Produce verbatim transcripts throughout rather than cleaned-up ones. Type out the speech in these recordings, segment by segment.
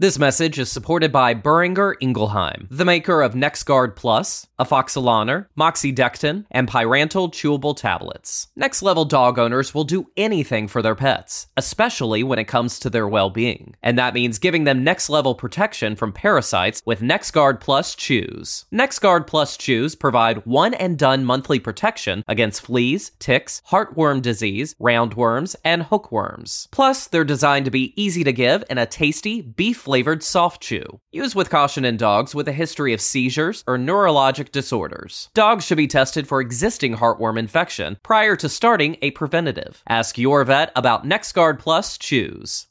This message is supported by Boehringer Ingelheim, the maker of NexGard Plus, Afoxolaner, Moxidectin, and Pyrantel chewable tablets. Next Level dog owners will do anything for their pets, especially when it comes to their well-being. And that means giving them next level protection from parasites with NexGard Plus Chews. NexGard Plus Chews provide one-and-done monthly protection against fleas, ticks, heartworm disease, roundworms, and hookworms. Plus, they're designed to be easy to give in a tasty, beef-flavored soft chew. Use with caution in dogs with a history of seizures or neurologic disorders. Dogs should be tested for existing heartworm infection prior to starting a preventative. Ask your vet about NexGard Plus Chews.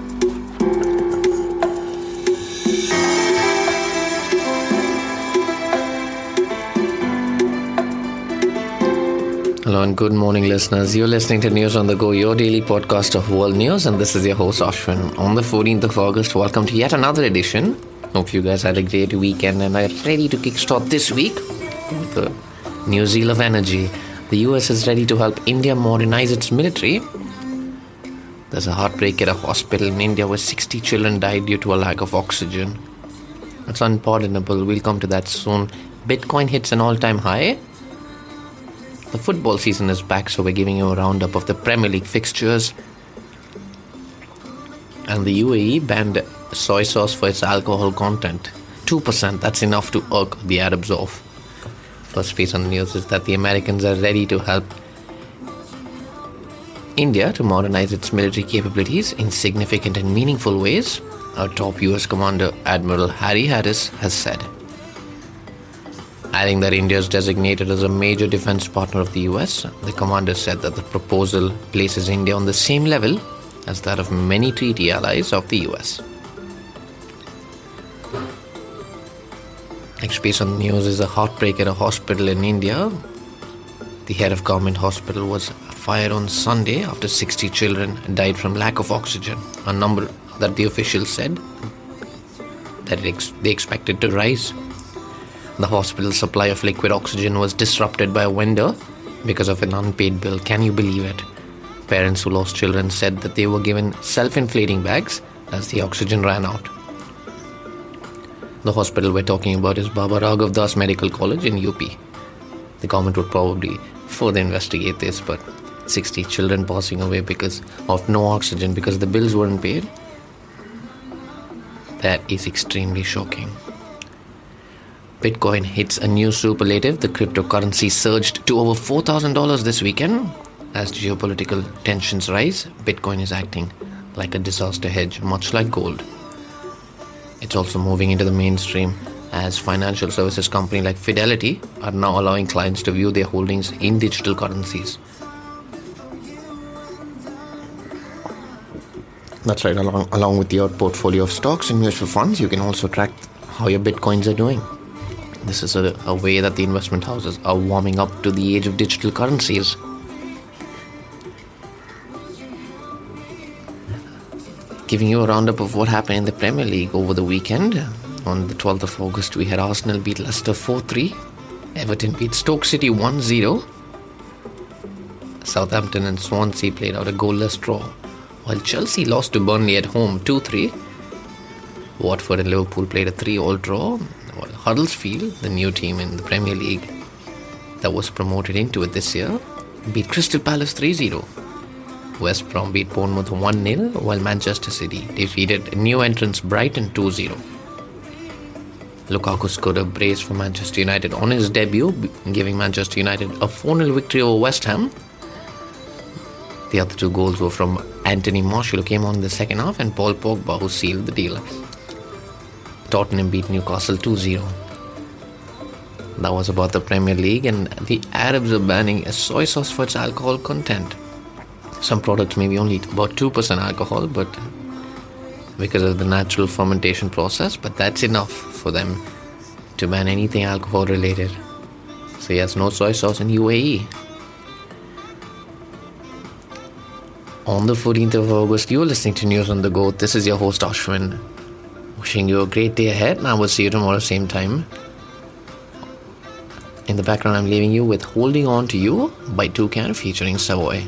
Hello and good morning, listeners. You're listening to News on the Go, your daily podcast of world news, and this is your host Ashwin. On the fourteenth of August, welcome to yet another edition. Hope you guys had a great weekend and are ready to kickstart this week with the new zeal of energy. The U S is ready to help India modernize its military. There's a heartbreak at a hospital in India where sixty children died due to a lack of oxygen. That's unpardonable. We'll come to that soon. Bitcoin hits an all-time high. The football season is back, so we're giving you a roundup of the Premier League fixtures. And the U A E banned soy sauce for its alcohol content. two percent, that's enough to irk the Arabs off. First piece on the news is that the Americans are ready to help India to modernize its military capabilities in significant and meaningful ways, our top U S Commander Admiral Harry Harris has said. Adding that India is designated as a major defense partner of the U S, the commander said that the proposal places India on the same level as that of many treaty allies of the U S. Next piece on the news is a heartbreak at a hospital in India. The head of government hospital was fired on Sunday after sixty children died from lack of oxygen, a number that the officials said that they expected to rise. The hospital's supply of liquid oxygen was disrupted by a vendor because of an unpaid bill. Can you believe it? Parents who lost children said that they were given self-inflating bags as the oxygen ran out. The hospital we're talking about is Baba Raghav Das Medical College in U P. The government would probably further investigate this, but sixty children passing away because of no oxygen because the bills weren't paid, that is extremely shocking. Bitcoin hits a new superlative. The cryptocurrency surged to over four thousand dollars this weekend. As geopolitical tensions rise, Bitcoin is acting like a disaster hedge, much like gold. It's also moving into the mainstream as financial services companies like Fidelity are now allowing clients to view their holdings in digital currencies. That's right, along, along with your portfolio of stocks and mutual funds, you can also track how your Bitcoins are doing. This is a, a way that the investment houses are warming up to the age of digital currencies. Giving you a roundup of what happened in the Premier League over the weekend. On the twelfth of August, we had Arsenal beat Leicester four three. Everton beat Stoke City one zero. Southampton and Swansea played out a goalless draw, while Chelsea lost to Burnley at home two three. Watford and Liverpool played a three all draw. Huddersfield, the new team in the Premier League that was promoted into it this year, beat Crystal Palace three zero. West Brom beat Bournemouth one nil, while Manchester City defeated new entrants Brighton two zero. Lukaku scored a brace for Manchester United on his debut, giving Manchester United a four nil victory over West Ham. The other two goals were from Anthony Martial, who came on in the second half, and Paul Pogba, who sealed the deal. Tottenham beat Newcastle two zero. That was about the Premier League, and the Arabs are banning a soy sauce for its alcohol content. Some products may be only about two percent alcohol, but because of the natural fermentation process, but that's enough for them to ban anything alcohol related. So yes, no soy sauce in U A E. On the fourteenth of August, you're listening to News on the Go. This is your host Ashwin. Wishing you a great day ahead, and I will see you tomorrow same time. In the background, I'm leaving you with Holding On To You by Toucan featuring Savoy.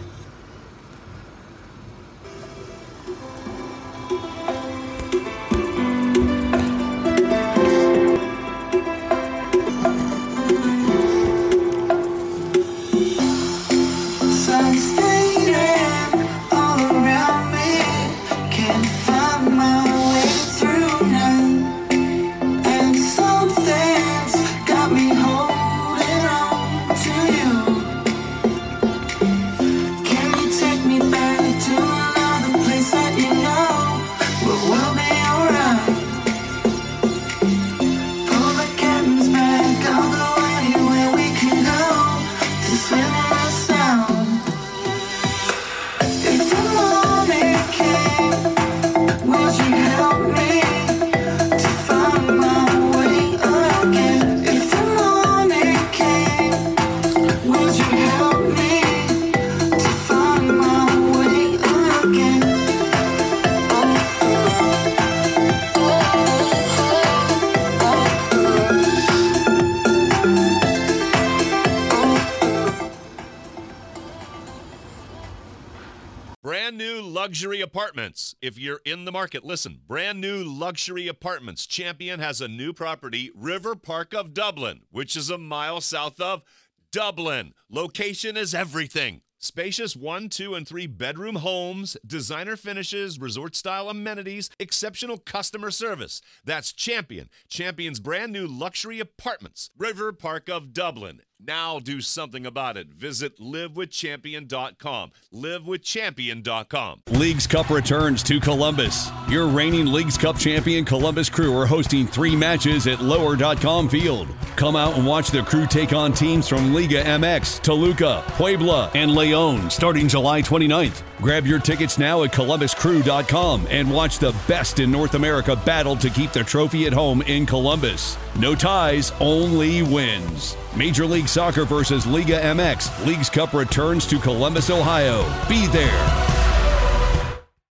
luxury apartments. If you're in the market, listen, brand new luxury apartments. Champion has a new property, River Park of Dublin, which is a mile south of Dublin. Location is everything. Spacious one, two, and three bedroom homes, designer finishes, resort-style amenities, exceptional customer service. That's Champion. Champion's brand new luxury apartments. River Park of Dublin. Now do something about it. Visit live with champion dot com. live with champion dot com. Leagues Cup returns to Columbus. Your reigning Leagues Cup champion Columbus Crew are hosting three matches at lower dot com Field. Come out and watch the Crew take on teams from Liga M X, Toluca, Puebla, and Leon starting July twenty-ninth. Grab your tickets now at columbus crew dot com and watch the best in North America battle to keep the trophy at home in Columbus. No ties, only wins. Major League Soccer versus Liga M X. Leagues Cup returns to Columbus, Ohio. Be there.